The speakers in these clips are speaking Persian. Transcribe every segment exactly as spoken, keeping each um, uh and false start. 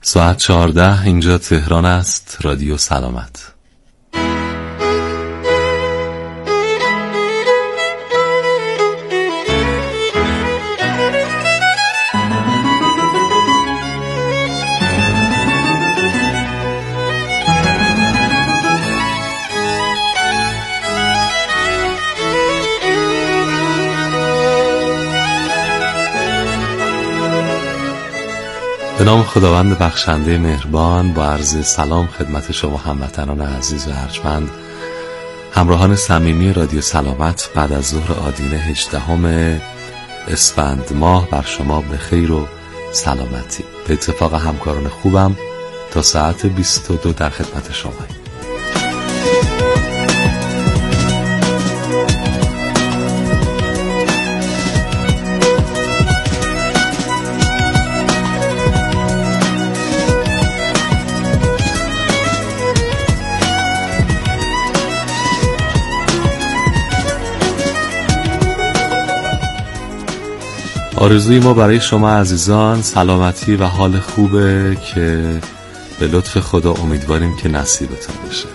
ساعت چهارده، اینجا تهران است. رادیو سلامت. به نام خداوند بخشنده مهربان، با عرض سلام خدمت شما هموطنان عزیز و ارجمند، همراهان صمیمی رادیو سلامت. بعد از ظهر آدینه هجدهم اسفند ماه بر شما به خیر و سلامتی. به اتفاق همکاران خوبم تا ساعت بیست و دو در خدمت شما. آرزوی ما برای شما عزیزان سلامتی و حال خوبه که به لطف خدا امیدواریم که نصیبتون بشه.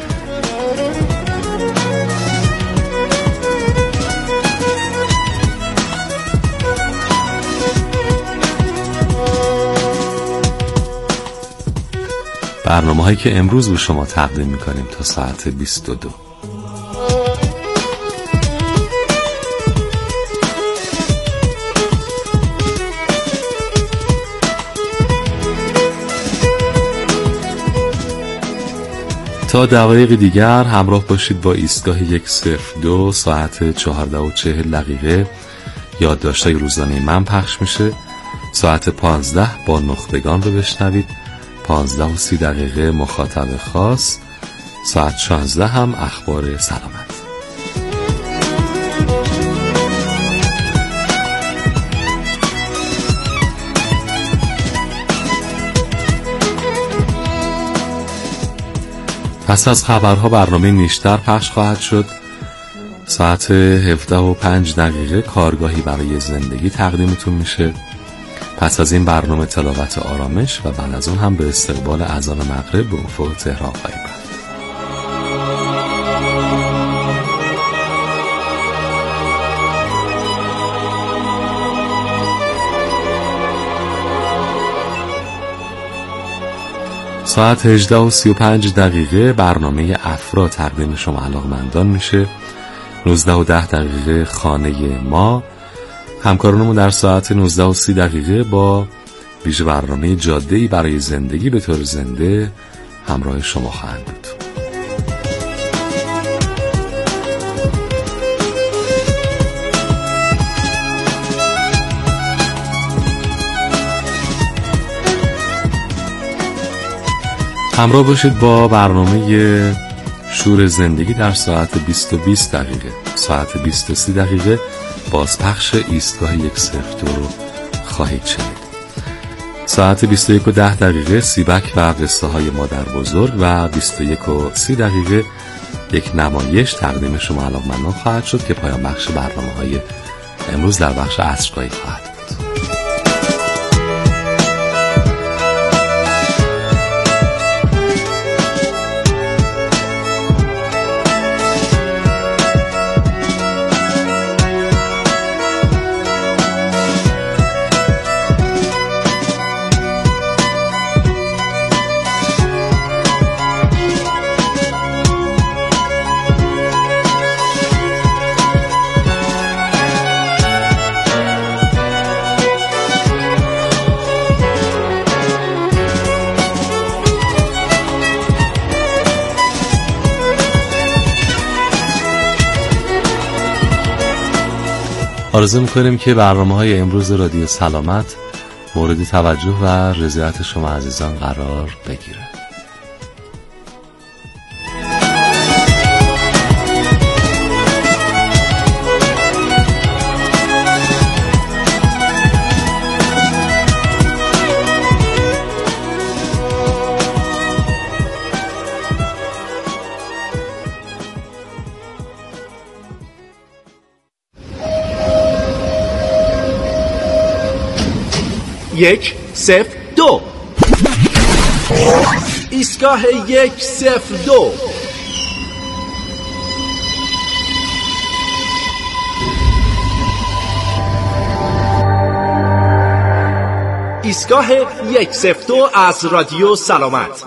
برنامه هایی که امروز به شما تقدیم میکنیم تا ساعت بیست و دو. تا دقایق دیگر همراه باشید با ایستگاه یک صفر دو. ساعت چهارده و چهل دقیقه یادداشت‌های روزانه من پخش میشه. ساعت پانزده با نخبگان رو بشنوید. پانزده و سی دقیقه مخاطب خاص. ساعت شانزده هم اخبار سلامت. پس از خبرها برنامه نیشتر پخش خواهد شد. ساعت هفده و پنج دقیقه کارگاهی برای زندگی تقدیمتون میشه. پس از این برنامه تلاوت آرامش و بعد از اون هم به استقبال اذان مغرب به افق تهران خواهیم رفت. ساعت هجده و سی و پنج دقیقه برنامه افرا تقدیم شما علاقمندان میشه. نوزده و ده دقیقه خانه ما. همکارانمون در ساعت نوزده و سی دقیقه با ویژه برنامه جاده‌ای برای زندگی به طور زنده همراه شما خواهند بود. همراه باشید با برنامه شور زندگی در ساعت بیست و بیست دقیقه. ساعت بیست و سی دقیقه بازپخش ایستگاه یک صفر دو رو خواهید شنید. ساعت بیست و یک و ده دقیقه سیبک و قصه های مادر بزرگ و بیست و یک و سی دقیقه یک نمایش تقدیم شما علاقمندان خواهد شد که پایان بخش برنامه های امروز در بخش عصرگاهی خواهد بود. آرزو میکنیم که برنامه‌های امروز رادیو سلامت مورد توجه و رضایت شما عزیزان قرار بگیره. یک صفر دو. ایستگاه یک صفر دو. ایستگاه یک صفر دو از رادیو سلامت.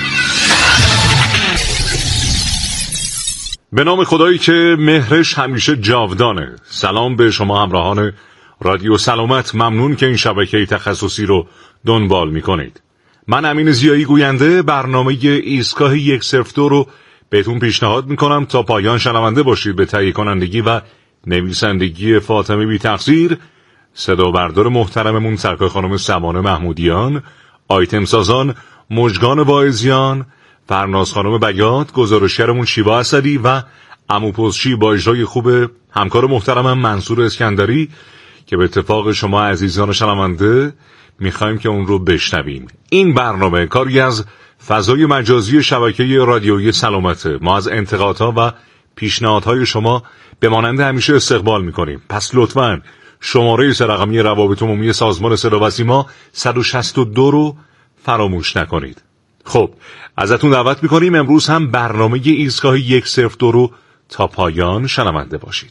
به نام خدایی که مهرش همیشه جاودانه. سلام به شما همراهان رادیو سلامت، ممنون که این شبکه تخصصی رو دنبال میکنید. من امین ضیایی گوینده برنامه ایستگاه یک صفر دو رو بهتون پیشنهاد میکنم تا پایان شنونده باشید. به تهیه کنندگی و نویسندگی فاطمه بی تقصیر، صدا بردار محترممون سرکار خانم سمانه محمودیان، آیتم سازان مژگان واعظیان، فرناز خانم بیات، گزارشگرمون شیوا اسدی و عمو پوزچی با اجرای خوب همکار محترمم منصور اسکندری که به اتفاق شما عزیزان شنونده میخوایم که اون رو بشنویم. این برنامه کاری از فضای مجازی شبکه رادیویی سلامته. ما از انتقادها و پیشنهادهای شما به مانند همیشه استقبال میکنیم. پس لطفاً شماره سه‌رقمی روابط عمومی سازمان صدا و سیما صد و شصت و دو رو فراموش نکنید. خب ازتون دعوت میکنیم امروز هم برنامه ایستگاه یک صفر دو رو تا پایان شنونده باشید.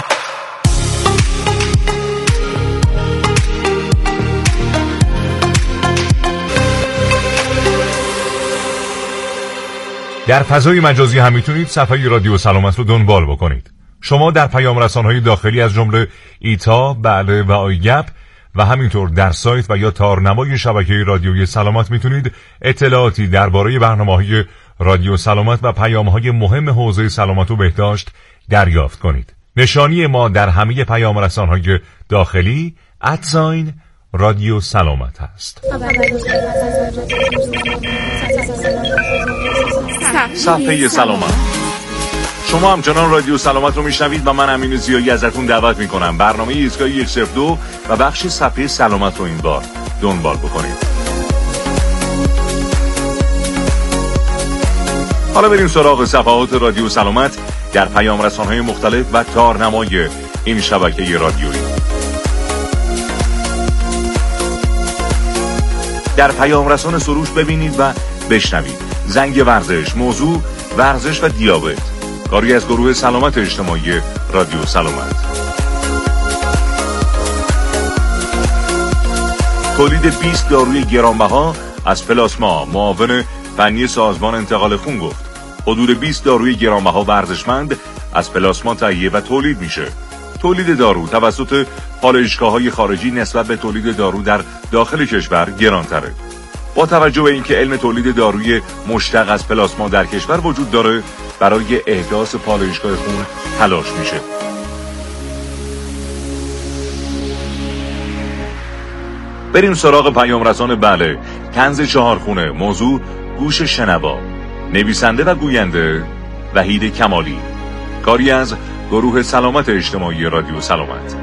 در فضای مجازی هم میتونید صفحه رادیو سلامت رو دنبال بکنید. شما در پیام رسانه‌های داخلی از جمله ایتا، بله و آیگپ و همینطور در سایت و یا تارنمای شبکه رادیوی سلامت میتونید اطلاعاتی درباره برنامه‌های رادیو سلامت و پیام‌های مهم حوزه سلامت و بهداشت دریافت کنید. نشانی ما در همه پیام رسانه‌های داخلی ادساین رادیو سلامت هست. صفحه سلامت. شما همچنان رادیو سلامت رو میشنوید و من امین ضیایی ازتون دعوت میکنم برنامه ایستگاه یک صفر دو و بخش صفحه سلامت رو این بار دنبال بکنید. حالا بریم سراغ صفحات رادیو سلامت در پیام رسانه‌های مختلف و تارنمای این شبکه رادیویی. در پیام رسان سروش ببینید و بشنوید. زنگ ورزش، موضوع ورزش و دیابت، کاری از گروه سلامت اجتماعی رادیو سلامت. تولید بیست داروی گرانبها از پلاسما، معاون فنی سازمان انتقال خون گفت حدود بیست داروی گرانبها و ارزشمند از پلاسما تهیه و تولید میشه. تولید دارو توسط پالایشگاه‌های خارجی نسبت به تولید دارو در داخل کشور گرانتره. با توجه به اینکه علم تولید داروی مشتق از پلاسما در کشور وجود داره، برای احداث پالایشگاه خون تلاش میشه. بریم سراغ پیام رسان بله. طنز چهارخونه، موضوع گوش شنوا، نویسنده و گوینده وحید کمالی، کاری از گروه سلامت اجتماعی رادیو سلامت.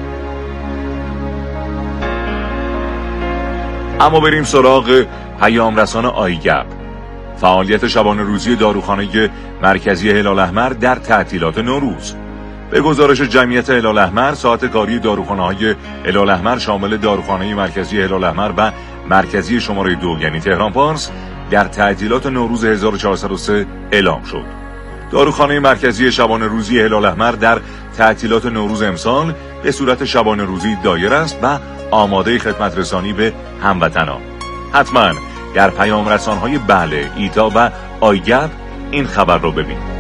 اما بریم سراغ پیام رسان آیگپ. فعالیت شبانه روزی داروخانه مرکزی هلال احمر در تعطیلات نوروز. به گزارش جمعیت هلال احمر، ساعت کاری داروخانه‌های هلال احمر شامل داروخانه مرکزی هلال احمر و مرکزی شماره دو یعنی تهران پارس در تعطیلات نوروز هزار و چهارصد و سه اعلام شد. داروخانه مرکزی شبانه روزی هلال احمر در تعطیلات نوروز امسال به صورت شبانه روزی دایر است و آماده خدمت رسانی به هموطنان. حتما در پیام رسان‌های بله، ایتا و آیگپ این خبر رو ببینید.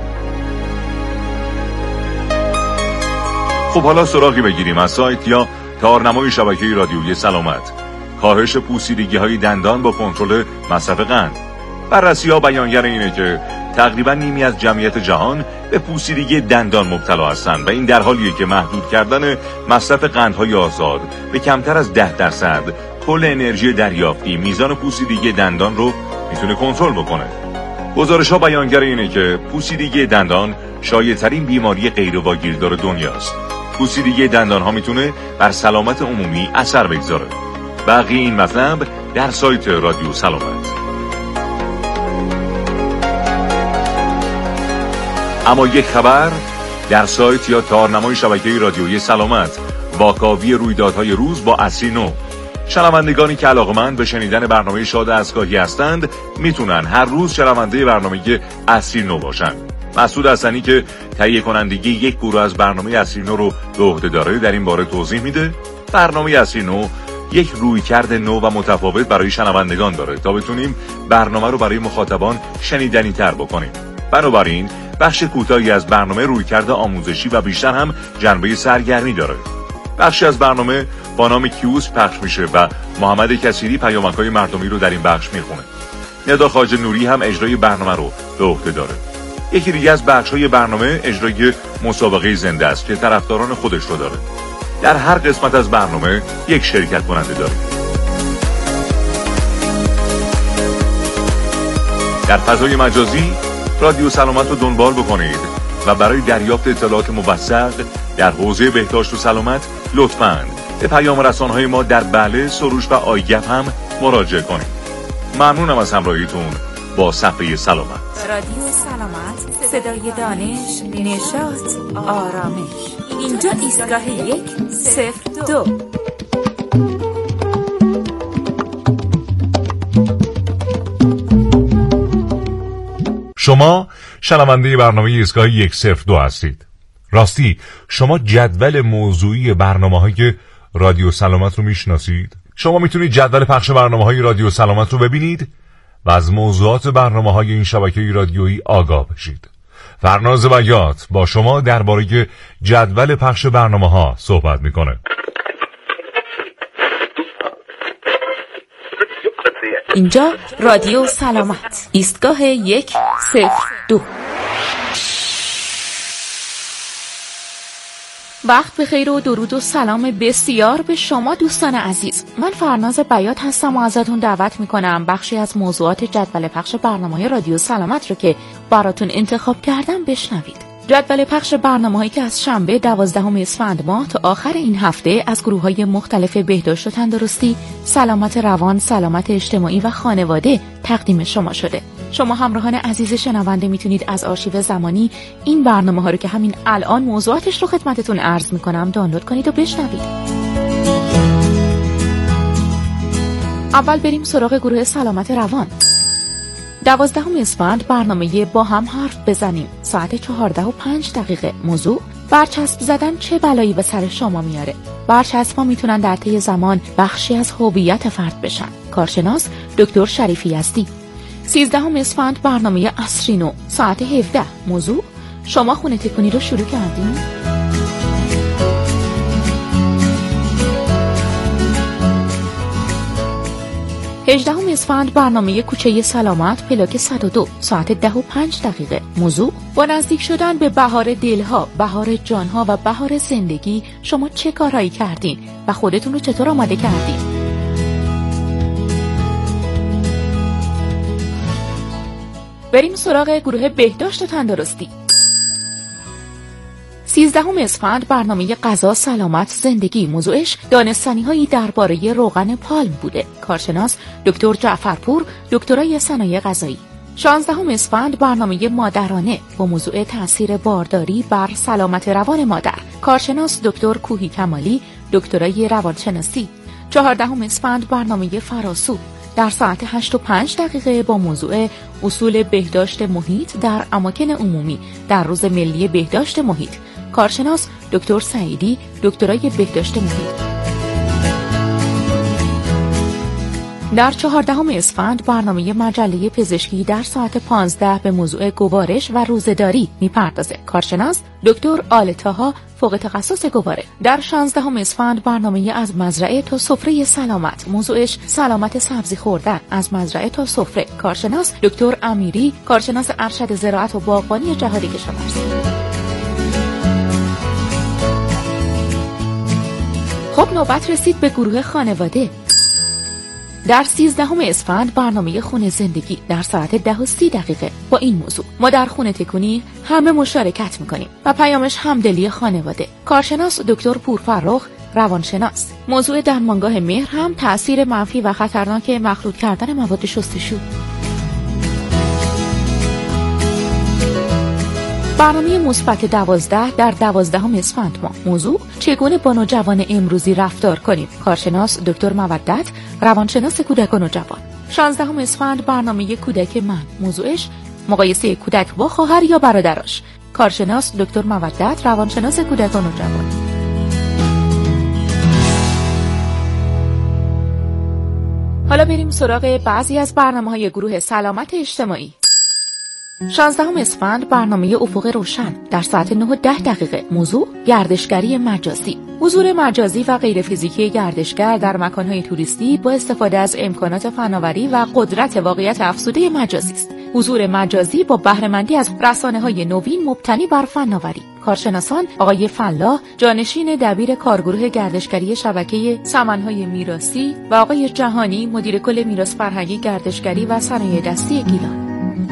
خب حالا سراغی بگیریم از سایت یا تارنمای شبکه رادیویی سلامت. کاهش پوسیدگی‌های دندان با کنترل مصرف قند. بررسی‌ها بیانگر اینه که تقریبا نیمی از جمعیت جهان به پوسیدگی دندان مبتلا هستند و این در حالیه که محدود کردن مصرف قندهای آزاد به کمتر از ده درصد کل انرژی دریافتی میزان پوسیدگی دندان رو میتونه کنترل بکنه. گزارش‌ها بیانگر اینه که پوسیدگی دندان شایع‌ترین بیماری غیرواگیردار دنیاست. پوسیدگی دندان‌ها میتونه بر سلامت عمومی اثر بگذاره. بقیه این مطلب در سایت رادیو سلامت. اما یک خبر در سایت یا تارنمای شبکه رادیویی سلامت، واکاوی رویدادهای روز با اصلی نو. شنوندگانی که علاقه‌مند به شنیدن برنامه شاد اسگاهی هستند میتونن هر روز شنونده برنامه اصیل نو باشن. مسعود حسنی که تهیه کنندگی یک گروه از برنامه اصیل نو رو به عهده داره در این باره توضیح میده. برنامه اصیل نو یک رویکرد نو و متفاوت برای شنوندگان داره تا بتونیم برنامه رو برای مخاطبان شنیدنی تر بکنیم. بنابراین بخش کوتاهی از برنامه رویکرد آموزشی و بیشتر هم جنبه سرگرمی داره. بخشی از برنامه با نام کیوس پخش میشه و محمد کثیری پیامک‌های مردمی رو در این بخش میخونه. ندا خواجه نوری هم اجرای برنامه رو به عهده داره. یکی دیگه از بخش‌های برنامه اجرای مسابقه زنده است که طرفداران خودش رو داره. در هر قسمت از برنامه یک شرکت کننده داره. در فضای مجازی رادیو سلامت رو دنبال بکنید و برای دریافت اطلاعات موثق در حوزه بهداشت و سلامت لطفاً به پیام رسانه‌های ما در بله، سروش و آیگپ هم مراجعه کنید. ممنونم از همراهیتون با صفحه سلامت. رادیو سلامت، صدای دانش، نشاط، آرامش. اینجا ایستگاه یک صفر دو. شما شنونده برنامه ایستگاه یک صفر دو هستید. راستی شما جدول موضوعی برنامه‌های رادیو سلامت رو میشناسید؟ شما میتونید جدول پخش برنامه‌های رادیو سلامت رو ببینید و از موضوعات برنامه‌های این شبکه رادیویی آگاه بشید. فرناز بیات با شما درباره جدول پخش برنامه‌ها صحبت میکنه. اینجا رادیو سلامت، ایستگاه یک صفر دو. وقت بخیر و درود و سلام بسیار به شما دوستان عزیز. من فرناز بیات هستم و ازتون دعوت میکنم بخشی از موضوعات جدول پخش برنامه‌های رادیو سلامت رو که براتون انتخاب کردم بشنوید. جدول پخش برنامه‌هایی که از شنبه دوازدهم اسفند ماه تا آخر این هفته از گروه‌های مختلف بهداشت و تندرستی، سلامت روان، سلامت اجتماعی و خانواده تقدیم شما شده. شما همراهان عزیز شنونده میتونید از آرشیو زمانی این برنامه‌ها رو که همین الان موضوعاتش رو خدمتتون عرض میکنم دانلود کنید و بشنوید. اول بریم سراغ گروه سلامت روان. دوازدهم اسفند برنامه با هم حرف بزنیم، ساعت چهارده و پنج دقیقه. موضوع: برچسب زدن چه بلایی به سر شما میاره؟ برچسب‌ها میتونن در طی زمان بخشی از هویت فرد بشن. کارشناس دکتر شریفی یزدی. سیزدهم اسفند برنامه عصرینو، ساعت هفده. موضوع: شما خونه تکونی رو شروع کردین؟ هجدهم اسفند برنامه کوچه سلامت، پلاک صد و دو، ساعت ده و پنج دقیقه. موضوع: با نزدیک شدن به بهار دلها، بهار جانها و بهار زندگی شما چه کارهایی کردین و خودتون رو چطور آماده کردین؟ بریم سراغ گروه بهداشت و تندرستی. سیزدهم اسفند برنامه غذا، سلامت، زندگی. موضوعش دانستنی‌هایی درباره روغن پالم بوده. کارشناس دکتر جعفرپور، دکترای صنایع غذایی. شانزدهم اسفند برنامه مادرانه با موضوع تاثیر بارداری بر سلامت روان مادر. کارشناس دکتر کوهی کمالی، دکترای روانشناسی. چهاردهم اسفند برنامه فراسو در ساعت هشت و پنج دقیقه با موضوع اصول بهداشت محیط در اماکن عمومی در روز ملی بهداشت محیط. کارشناس دکتر سعیدی، دکترای بهداشت محیط. در چهاردهم اسفند برنامه مجله پزشکی در ساعت پانزده به موضوع گوارش و روزه‌داری میپردازه. کارشناس دکتر آلتاها، فوق تخصص گواره. در شانزدهم اسفند برنامه از مزرعه تا سفره سلامت. موضوعش سلامت سبزی خوردن از مزرعه تا سفره. کارشناس دکتر امیری، کارشناس ارشد زراعت و باغبانی جهادی کشاورزی. خب نوبت رسید به گروه خانواده. در سیزدهم اسفند برنامه خونه زندگی در ساعت ده و سی دقیقه با این موضوع: ما در خونه تکونی همه مشارکت میکنیم و پیامش همدلی خانواده. کارشناس دکتر پورفرخ، روانشناس. موضوع درمانگاه مهر هم تأثیر منفی و خطرناک مخلوط کردن مواد شستشو. برنامه مثبت دوازده در دوازدهم اسفند ماه. موضوع چگونه با نوجوان امروزی رفتار کنیم. کارشناس دکتر مودت، روانشناس کودکان و جوان. شانزدهم اسفند برنامه کودک من. موضوعش مقایسه کودک با خواهر یا برادراش. کارشناس دکتر مودت، روانشناس کودکان و جوان. حالا بریم سراغ بعضی از برنامه‌های گروه سلامت اجتماعی. شانزدهم اسفند برنامه افق روشن در ساعت نه و ده دقیقه. موضوع گردشگری مجازی. حضور مجازی و غیر فیزیکی گردشگر در مکان‌های توریستی با استفاده از امکانات فناوری و قدرت واقعیت افزوده مجازی است. حضور مجازی با بهره‌مندی از رسانه‌های نوین مبتنی بر فناوری. کارشناسان آقای فلاح، جانشین دبیر کارگروه گردشگری شبکه سمن‌های میراثی، و آقای جهانی، مدیر کل میراث فرهنگی گردشگری و صنایع دستی گیلان.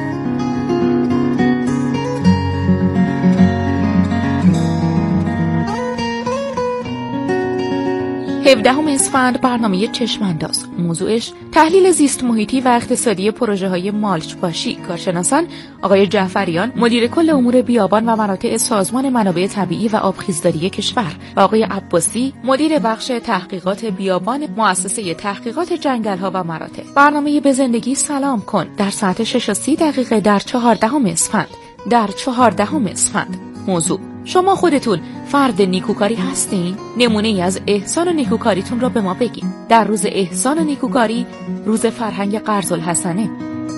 هفدهم اسفند برنامه چشم‌انداز. موضوعش تحلیل زیست محیطی و اقتصادی پروژه های مالچ پاشی. کارشناسان آقای جعفریان، مدیر کل امور بیابان و مراتع سازمان منابع طبیعی و آبخیزداری کشور، و آقای عباسی، مدیر بخش تحقیقات بیابان مؤسسه تحقیقات جنگل‌ها و مراتع. برنامه به زندگی سلام کن در ساعت شش و سی دقیقه در چهاردهم اسفند. در چهاردهم اسفند. موضوع شما خودتون فرد نیکوکاری هستین؟ نمونه ای از احسان و نیکوکاریتون را به ما بگین. در روز احسان و نیکوکاری، روز فرهنگ قرض‌الحسنه.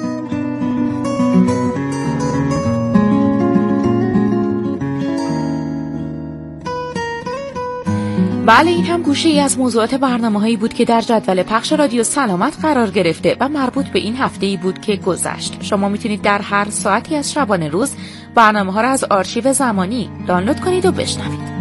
بله، این هم گوشه ای از موضوعات برنامه‌هایی بود که در جدول پخش رادیو سلامت قرار گرفته و مربوط به این هفته‌ای بود که گذشت. شما میتونید در هر ساعتی از شبانه روز برنامه‌ها را از آرشیو زمانی دانلود کنید و بشنوید.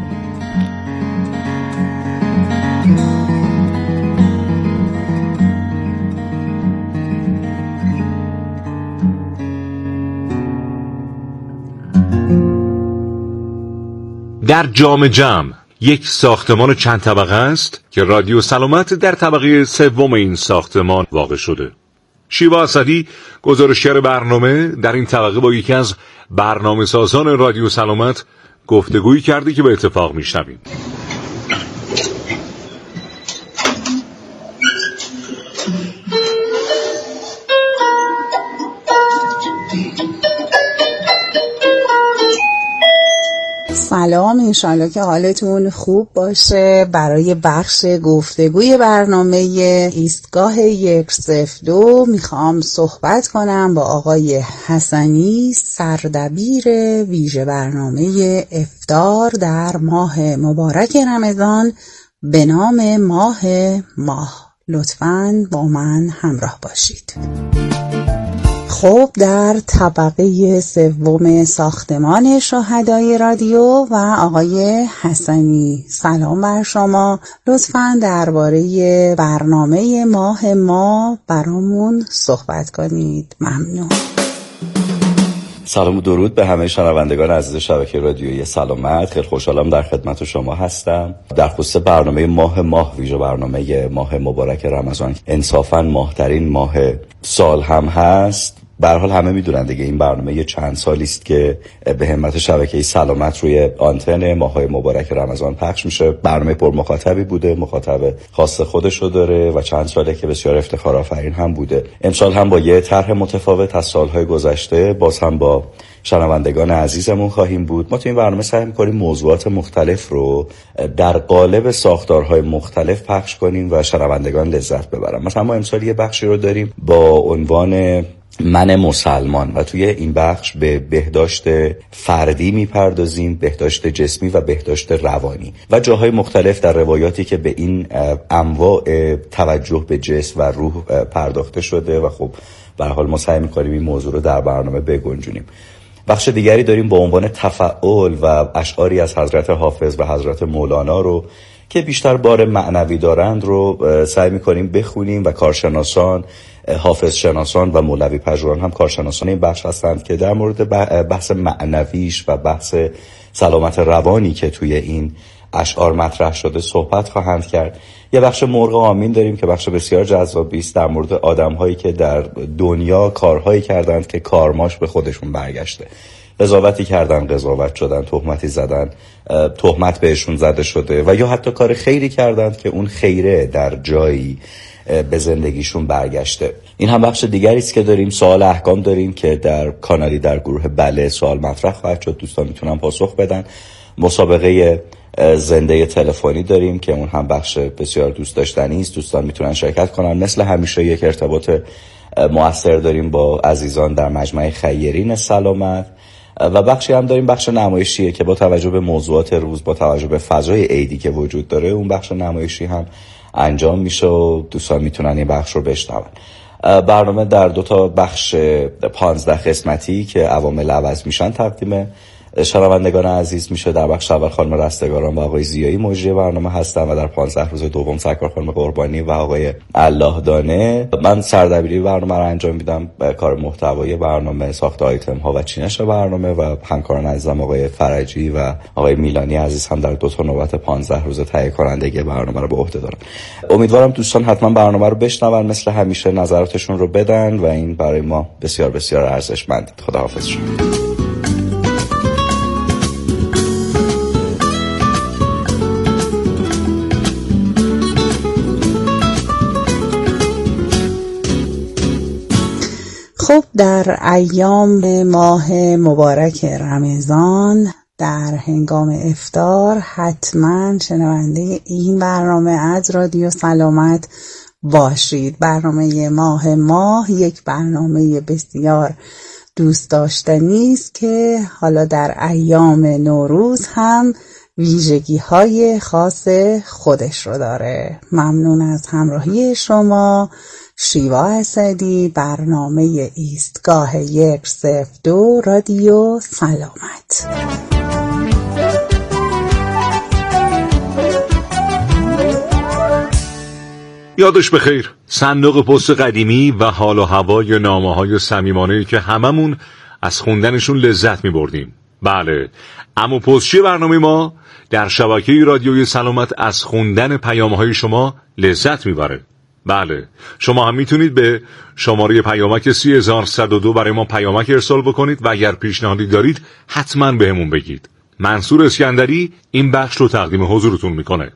در جام جم یک ساختمان چند طبقه است که رادیو سلامت در طبقه سوم این ساختمان واقع شده. شیوا اسدی، گزارشگر برنامه، در این طبقه با یکی از برنامه سازان رادیو سلامت گفتگویی کرده که به اتفاق میشنویم. سلام، انشالله که حالتون خوب باشه. برای بخش گفتگوی برنامه ایستگاه یک صفر دو میخوام صحبت کنم با آقای حسنی، سردبیر ویژه برنامه افطار در ماه مبارک رمضان به نام ماه ماه. لطفاً با من همراه باشید. خب، در طبقه سوم ساختمان شهدای رادیو و آقای حسنی، سلام بر شما. لطفاً درباره برنامه ماه ما برامون صحبت کنید. ممنون. سلام و درود به همه شنوندگان عزیز شبکه رادیویی سلامت. خیلی خوشحالم در خدمت شما هستم. در خصوص برنامه ماه ماه، ویژه برنامه ماه مبارک رمضان، انصافاً ماهترین ماه سال هم هست. به هر حال همه میدونن دیگه این برنامه یه چند سالی است که به همت شبکه سلامت روی آنتن ماه‌های مبارک رمضان پخش میشه. برنامه پر مخاطبی بوده، مخاطب خاص خودش رو داره و چند ساله که بسیار افتخارآفرین هم بوده. امسال هم با یه طرح متفاوت از سالهای گذشته باز هم با شنوندگان عزیزمون خواهیم بود. ما تو این برنامه سعی می‌کنیم موضوعات مختلف رو در قالب ساختارهای مختلف پخش کنیم و شنوندگان لذت ببرن. مثلا ما امسال یه بخشی رو داریم با عنوان من مسلمان و توی این بخش به بهداشت فردی میپردازیم، بهداشت جسمی و بهداشت روانی و جاهای مختلف در روایاتی که به این انواع توجه به جسم و روح پرداخته شده و خب به هر حال ما سعی می‌کنیم این موضوع رو در برنامه بگنجونیم. بخش دیگری داریم با عنوان تفعول و اشعاری از حضرت حافظ و حضرت مولانا رو که بیشتر بار معنوی دارند رو سعی می‌کنیم بخونیم و کارشناسان، حافظ شناسان و مولوی پژوهان هم کارشناسان این بخش هستند که در مورد بحث معنویش و بحث سلامت روانی که توی این اشعار مطرح شده صحبت خواهند کرد. یه بخش مرغ آمین داریم که بخش بسیار جذابی است در مورد آدم‌هایی که در دنیا کارهایی کردند که کارماش به خودشون برگشته. قضاوتی کردن، قضاوت شدن، تهمتی زدن، تهمت بهشون زده شده و یا حتی کار خیری کردن که اون خیره در جایی به زندگیشون برگشته. این هم بخش دیگری است که داریم. سوال احکام داریم که در کانالی در گروه بله سوال مطرح خواهد شد، دوستان میتونن پاسخ بدن. مسابقه زنده تلفنی داریم که اون هم بخش بسیار دوست داشتنی است، دوستان میتونن شرکت کنن. مثل همیشه یک ارتباط مؤثر داریم با عزیزان در مجمع خیرین سلامت و بخشی هم داریم بخش نمایشیه که با توجه به موضوعات روز، با توجه به فضای عیدی که وجود داره، اون بخش نمایشی هم انجام میشه و دوستان میتونن این بخش رو بشنون. برنامه در دو تا بخش پانزده قسمتی که عوامل عوض میشن تقدیم شنوندگان عزیز میشه. در بخش اول خانم رستگاران و آقای زیایی مجری برنامه هستن و در پانزده روز دوم سرکار خانم قربانی و آقای الله دانه. من سردبیری برنامه رو انجام میدم، کار محتوایی برنامه، ساخت آیتم ها و چینش برنامه و همکاران عزیزم آقای فرجی و آقای میلانی عزیز هم در دو تا نوبت پانزده روز تهیه کنندگی برنامه رو به عهده دارن. امیدوارم دوستان حتما برنامه رو بشنون، مثل همیشه نظراتشون رو بدن و این برای ما بسیار بسیار ارزشمند. خداحافظ شما. خب در ایام ماه مبارک رمضان در هنگام افطار حتما شنونده این برنامه از رادیو سلامت باشید. برنامه ماه ماه یک برنامه بسیار دوست داشتنی است که حالا در ایام نوروز هم ویژگی های خاص خودش رو داره. ممنون از همراهی شما. شیوا اسدی، برنامه ایستگاه یک صفر دو رادیو سلامت. یادش بخیر، صندوق پست قدیمی و حال و هوای نامه‌های صمیمانه‌ای که هممون از خوندنشون لذت می‌بردیم. بله، اما پستچی برنامه ما در شبکه رادیوی سلامت از خوندن پیام‌های شما لذت می‌بره. بله، شما هم میتونید به شماره پیامک سی هزار و صد و دو برای ما پیامک ارسال بکنید و اگر پیشنهادی دارید حتما بهمون بگید. منصور اسکندری این بخش رو تقدیم حضورتون میکنه.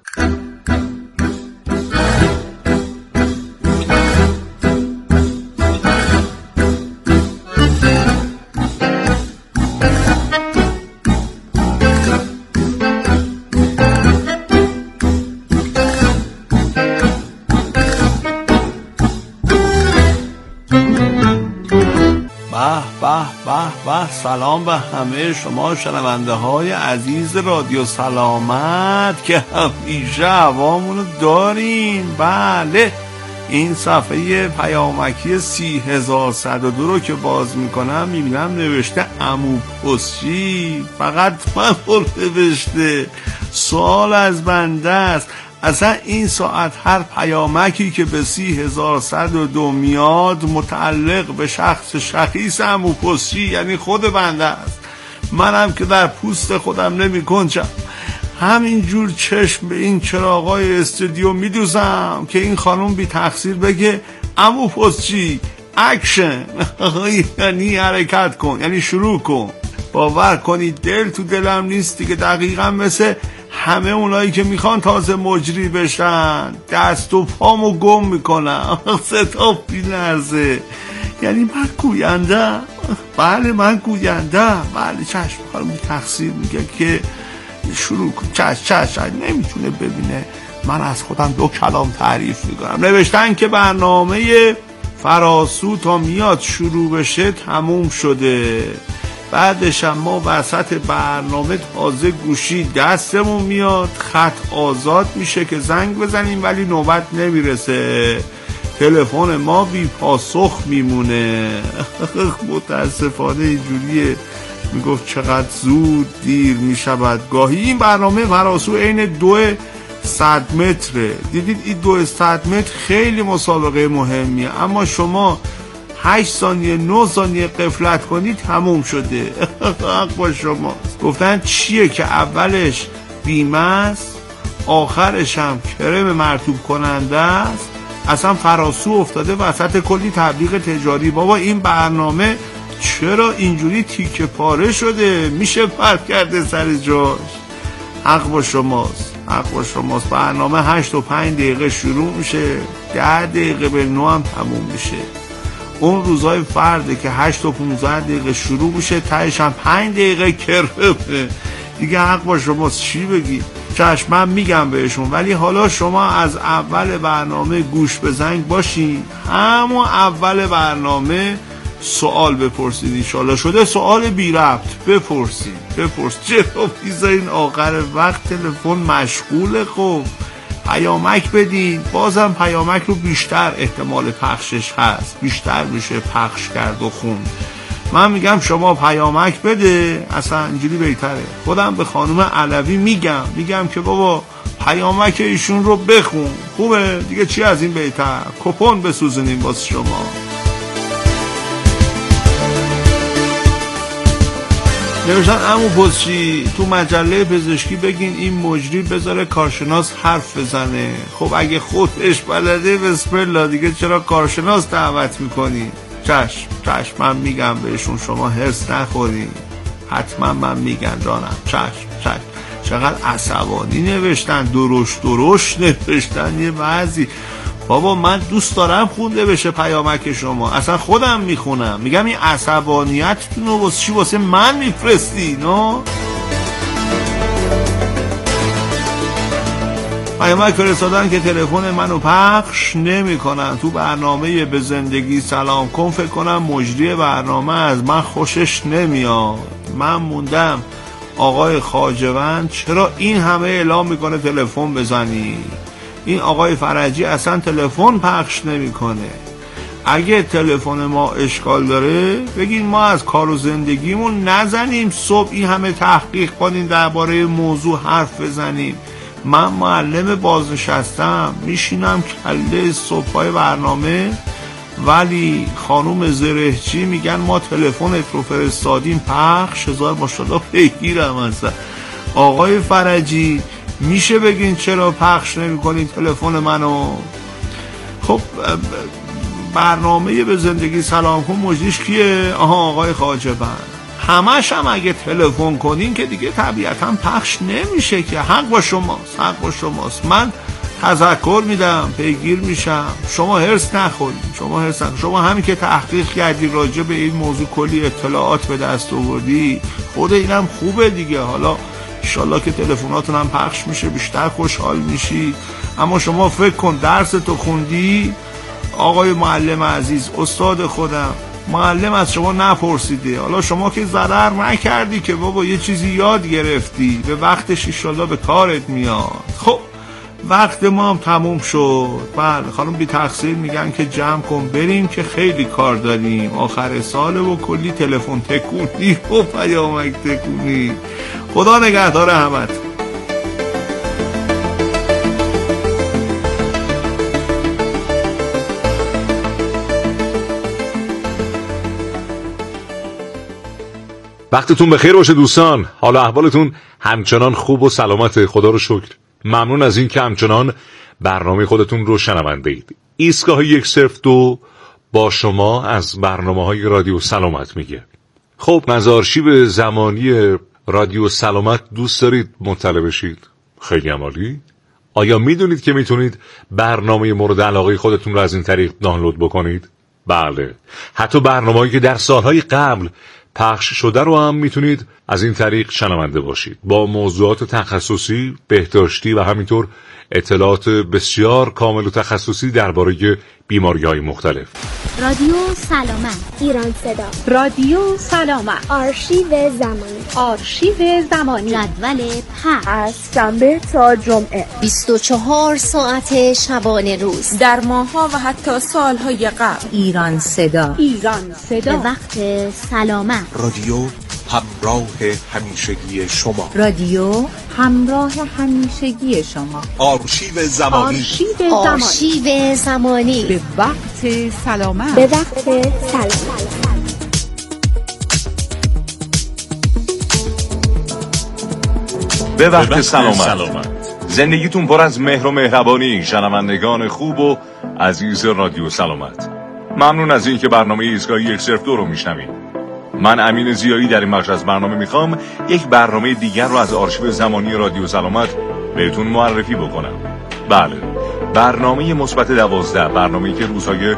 سلام به همه شما شنونده های عزیز رادیو سلامت که همیشه هوامونو دارین. بله، این صفحه پیامکی سی هزار و صد و دو رو که باز میکنم میبینم نوشته عمو پستچی، فقط من نوشته، سوال از بنده است. اصلا این ساعت هر پیامکی که به سی هزار و صد و دو میاد متعلق به شخص شخیص عمو پستچی، یعنی خود بنده است. منم که در پوست خودم نمی کنچم، همینجور چشم به این چراغای استودیو میدوزم که این خانم بی تقصیر بگه عمو پستچی اکشن، یعنی حرکت کن، یعنی شروع کن. باور کنید دل تو دلم نیستی که دقیقا مثل همه اونایی که میخوان تازه مجری بشن دست و پامو گم میکنم، صدا بی‌لرزه. یعنی من گوینده، بله من گوینده، بله چشم خانم تقصیر میگه که شروع کن، چشم چشم نمیتونه ببینه من از خودم دو کلام تعریف میکنم. نوشتن که برنامه فراسو تا میاد شروع بشه تموم شده، بعدش هم ما وسط برنامه تازه گوشی دستمون میاد، خط آزاد میشه که زنگ بزنیم ولی نوبت نمیرسه، تلفن ما بی پاسخ میمونه. متاسفانه اینجوریه. میگفت چقدر زود دیر میشود گاهی. این برنامه فراسو عین دو صد متره. دیدید این دو صد متر خیلی مسابقه مهمیه، اما شما هشت ثانیه نه ثانیه غفلت کنید تموم شده. حق با شما. گفتن چیه که اولش بیمه است آخرش هم کرم مرطوب کننده است. اصلا فراسو افتاده وسط کلی تبلیغ تجاری. بابا این برنامه چرا اینجوری تیکه پاره شده؟ میشه پرت کرده سر جاش. حق با شماست، حق با شماست. برنامه هشت و پنج دقیقه شروع میشه، ده دقیقه به نو هم تموم میشه. اون روزای فرده که هشت و پونزده دقیقه شروع میشه، تهش هم پنج دقیقه کرمه دیگه. حق با شماست، چی بگی؟ چشم من میگم بهشون، ولی حالا شما از اول برنامه گوش به زنگ باشین، همون اول برنامه سوال بپرسید. انشالله شده سوال بی ربط بپرسید بپرسید چرا میذارین آخر وقت؟ تلفن مشغوله. خب پیامک بدین، بازم پیامک رو بیشتر احتمال پخشش هست، بیشتر میشه پخش کرد و خوند. من میگم شما پیامک بده، اصلا اینجوری بهتره. خودم به خانم علوی میگم میگم که بابا پیامک ایشون رو بخون، خوبه دیگه، چی از این بهتر؟ کپون بسوزونیم واسه شما. نوشتن عمو پوزچی تو مجله پزشکی بگین این مجری بذاره کارشناس حرف بزنه. خب اگه خودش بلده بسم الله، دیگه چرا کارشناس دعوت میکنی؟ چشم چشم من میگم بهشون، شما هرس نخورین، حتما من میگم جانم. چشم چشم. چقدر عصبانی نوشتن، درشت درشت نوشتن یه بعضی. بابا من دوست دارم خونده بشه پیامک شما، اصلا خودم میخونم. میگم این عصبانیتتون رو واسه چی واسه من میفرستی؟ نو پیامک فرستادن که تلفن منو پخش نمی کنن تو برنامه به زندگی سلام کن. فکر کنم مجری برنامه از من خوشش نمیاد. من موندم آقای خواجه‌وند چرا این همه اعلام میکنه تلفن بزنی؟ این آقای فرجی اصلا تلفن پخش نمیکنه. اگه تلفن ما اشکال داره بگین ما از کار و زندگیمون نزنیم، صبح این همه تحقیق کنیم درباره موضوع حرف بزنیم. من معلم بازنشستم، میشینم کله صبحای برنامه، ولی خانوم زرهچی میگن ما تلفنت رو فرستادیم پخش. هزار ماشاءالله بگیرم اصلا. آقای فرجی میشه بگین چرا پخش نمی کنین تلفن منو؟ خب برنامه به زندگی سلام کن مجریش کیه؟ آها آقای خواجه‌وند. همش هم اگه تلفن کنین که دیگه طبیعتا پخش نمیشه که. حق با شماست، حق با شماست. من تذکر میدم، پیگیر میشم. شما هرس نخورین، شما هرس نخورین. شما همین که تحقیق کردی راجع به این موضوع کلی اطلاعات به دست آوردی، خود اینم خوبه دیگه. حالا انشالله که تلفناتون هم پخش میشه، بیشتر خوشحال میشی. اما شما فکر کن درس تو خوندی آقای معلم عزیز، استاد خودم، معلم از شما نپرسیده. حالا شما که ضرر نکردی که بابا، یه چیزی یاد گرفتی، به وقتش انشالله به کارت میاد. خب وقت ما هم تموم شد. بله خانم بی تقصیر میگن که جمع کن بریم که خیلی کار داریم، آخر سال و کلی تلفن تکونی و پیامک تکونی. خدا نگهدار همت. وقتتون بخیر باشه دوستان. حالا احوالتون همچنان خوب و سلامت، خدا رو شکر. ممنون از این که همچنان برنامه خودتون رو شنونده اید. ایستگاه یک صفر دو با شما از برنامه های رادیو سلامت میگه. خب از آرشیو زمانی رادیو سلامت دوست دارید مطلع بشید؟ خیلی عالی. آیا میدونید که میتونید برنامه مورد علاقه خودتون رو از این طریق دانلود بکنید؟ بله، حتی برنامه‌ای که در سالهای قبل پخش شده رو هم میتونید از این طریق شنونده باشید، با موضوعات تخصصی، بهداشتی و همینطور اطلاعات بسیار کامل و تخصصی درباره بیماری‌های مختلف. رادیو سلامت، ایران صدا، رادیو سلامت، آرشیو زمانی، آرشیو زمانی، جدول پخش از شنبه تا جمعه، بیست و چهار ساعت شبانه روز، در ماه‌ها و حتی سال‌های قبل. ایران صدا، ایران صدا، به وقت سلامت. رادیو همراه همیشگی شما، رادیو همراه همیشگی شما، آرشیو زمانی، آرشیو زمانی، آرشیو زمانی، به وقت سلامت، به وقت سلامت. به وقت سلامت. زندگیتون پر از مهر و مهربانی، شنوندگان خوب و عزیز رادیو سلامت. ممنون از این که برنامه ایستگاه یک صفر دو رو میشنوید. من امین ضیایی در این بخش از برنامه میخوام یک برنامه دیگر رو از آرشیو زمانی رادیو سلامت بهتون معرفی بکنم. بله، برنامه مثبت دوازده، برنامه‌ای که روزهای